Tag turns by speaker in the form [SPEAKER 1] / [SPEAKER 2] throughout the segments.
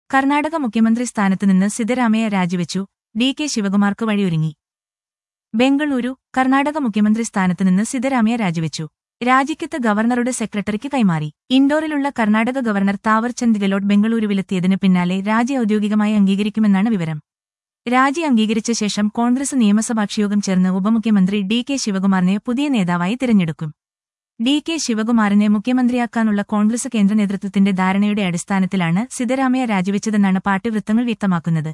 [SPEAKER 1] കർണാടക മുഖ്യമന്ത്രി സ്ഥാനത്തുനിന്ന് സിദ്ധരാമയ്യ രാജിവെച്ചു, ഡി.കെ. ശിവകുമാർക്ക് വഴിയൊരുങ്ങി. ബെംഗളൂരു. കർണാടക മുഖ്യമന്ത്രി സ്ഥാനത്തുനിന്ന് സിദ്ധരാമയ്യ രാജിവെച്ചു. രാജിക്കത്ത് ഗവർണറുടെ സെക്രട്ടറിക്ക് കൈമാറി. ഇൻഡോറിലുള്ള കർണാടക ഗവർണർ താവർചന്ദ് ഗെലോട്ട് ബെംഗളൂരുവിലെത്തിയതിന് പിന്നാലെ രാജി ഔദ്യോഗികമായി അംഗീകരിക്കുമെന്നാണ് വിവരം. രാജി അംഗീകരിച്ച ശേഷം കോൺഗ്രസ് നിയമസഭാകക്ഷിയോഗം ചേർന്ന് ഉപമുഖ്യമന്ത്രി ഡി.കെ. ശിവകുമാറിനെ പുതിയ നേതാവായി തിരഞ്ഞെടുക്കും. ഡി.കെ. ശിവകുമാറിനെ മുഖ്യമന്ത്രിയാക്കാനുള്ള കോൺഗ്രസ് കേന്ദ്ര നേതൃത്വത്തിന്റെ ധാരണയുടെ അടിസ്ഥാനത്തിലാണ് സിദ്ധരാമയ്യ രാജിവെച്ചതെന്നാണ് പാർട്ടി വൃത്തങ്ങൾ വ്യക്തമാക്കുന്നത്.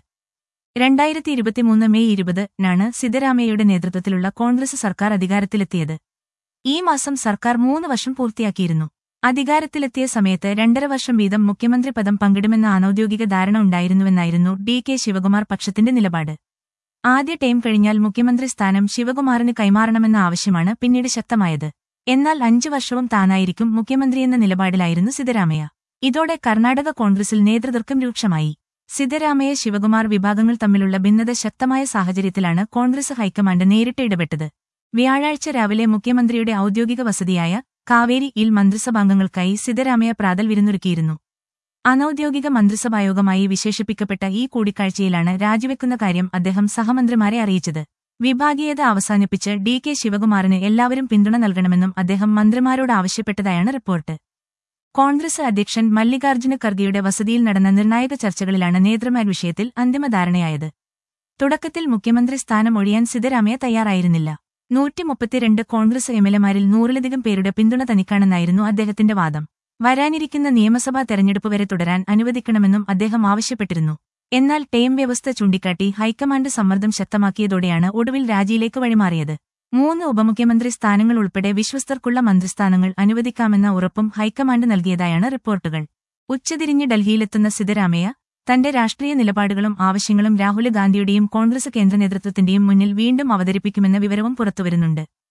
[SPEAKER 1] 2023 മെയ് 20-നാണ് സിദ്ധരാമയ്യയുടെ നേതൃത്വത്തിലുള്ള കോൺഗ്രസ് സർക്കാർ അധികാരത്തിലെത്തിയത്. ഈ മാസം സർക്കാർ 3 വർഷം പൂർത്തിയാക്കിയിരുന്നു. അധികാരത്തിലെത്തിയ സമയത്ത് 2.5 വർഷം വീതം മുഖ്യമന്ത്രി പദം പങ്കിടുമെന്ന അനൌദ്യോഗിക ധാരണ ഉണ്ടായിരുന്നുവെന്നായിരുന്നു ഡി.കെ. ശിവകുമാർ പക്ഷത്തിന്റെ നിലപാട്. ആദ്യ ടൈം കഴിഞ്ഞാൽ മുഖ്യമന്ത്രി സ്ഥാനം ശിവകുമാറിന് കൈമാറണമെന്ന ആവശ്യമാണ് പിന്നീട് ശക്തമായത്. എന്നാൽ 5 വർഷവും താനായിരിക്കും മുഖ്യമന്ത്രിയെന്ന നിലപാടിലായിരുന്നു സിദ്ധരാമയ്യ. ഇതോടെ കർണാടക കോൺഗ്രസിൽ നേതൃതർക്കം രൂക്ഷമായി. സിദ്ധരാമയ്യ ശിവകുമാർ വിഭാഗങ്ങൾ തമ്മിലുള്ള ഭിന്നത ശക്തമായ സാഹചര്യത്തിലാണ് കോൺഗ്രസ് ഹൈക്കമാൻഡ് നേരിട്ട് ഇടപെട്ടത്. വ്യാഴാഴ്ച രാവിലെ മുഖ്യമന്ത്രിയുടെ ഔദ്യോഗിക വസതിയായ കാവേരി-യിൽ മന്ത്രിസഭാംഗങ്ങൾക്കായി സിദ്ധരാമയ്യ പ്രാതൽ വിരുന്നൊരുക്കിയിരുന്നു. അനൌദ്യോഗിക മന്ത്രിസഭായോഗമായി വിശേഷിപ്പിക്കപ്പെട്ട ഈ കൂടിക്കാഴ്ചയിലാണ് രാജിവെക്കുന്ന കാര്യം അദ്ദേഹം സഹമന്ത്രിമാരെ അറിയിച്ചത്. വിഭാഗീയത അവസാനിപ്പിച്ച് ഡി.കെ. ശിവകുമാറിന് എല്ലാവരും പിന്തുണ നൽകണമെന്നും അദ്ദേഹം മന്ത്രിമാരോട് ആവശ്യപ്പെട്ടതായാണ് റിപ്പോർട്ട്. കോൺഗ്രസ് അധ്യക്ഷൻ മല്ലികാർജ്ജുന ഖർഗെയുടെ വസതിയിൽ നടന്ന നിർണായക ചർച്ചകളിലാണ് നേതൃമാൻ വിഷയത്തിൽ അന്തിമ ധാരണയായത്. തുടക്കത്തിൽ മുഖ്യമന്ത്രി സ്ഥാനം ഒഴിയാൻ സിദ്ധരാമയ്യ തയ്യാറായിരുന്നില്ല. 132 കോൺഗ്രസ് എംഎൽഎമാരിൽ 100-ലധികം പേരുടെ പിന്തുണ തനിക്കാണെന്നായിരുന്നു അദ്ദേഹത്തിന്റെ വാദം. വരാനിരിക്കുന്ന നിയമസഭാ തെരഞ്ഞെടുപ്പ് വരെ തുടരാൻ അനുവദിക്കണമെന്നും അദ്ദേഹം ആവശ്യപ്പെട്ടിരുന്നു. എന്നാൽ ടൈം വ്യവസ്ഥ ചൂണ്ടിക്കാട്ടി ഹൈക്കമാൻഡ് സമ്മർദ്ദം ശക്തമാക്കിയതോടെയാണ് ഒടുവിൽ രാജിയിലേക്ക് വഴിമാറിയത്. 3 ഉപമുഖ്യമന്ത്രി സ്ഥാനങ്ങൾ ഉൾപ്പെടെ വിശ്വസ്തർക്കുള്ള മന്ത്രിസ്ഥാനങ്ങൾ അനുവദിക്കാമെന്ന ഉറപ്പും ഹൈക്കമാൻഡ് നൽകിയതായാണ് റിപ്പോർട്ടുകൾ. ഉച്ചതിരിഞ്ഞ് ഡൽഹിയിലെത്തുന്ന സിദ്ധരാമയ്യ തന്റെ രാഷ്ട്രീയ നിലപാടുകളും ആവശ്യങ്ങളും രാഹുൽ ഗാന്ധിയുടെയും കോൺഗ്രസ് കേന്ദ്ര നേതൃത്വത്തിന്റെയും മുന്നിൽ വീണ്ടും അവതരിപ്പിക്കുമെന്ന വിവരവും പുറത്തുവരുന്നുണ്ട്.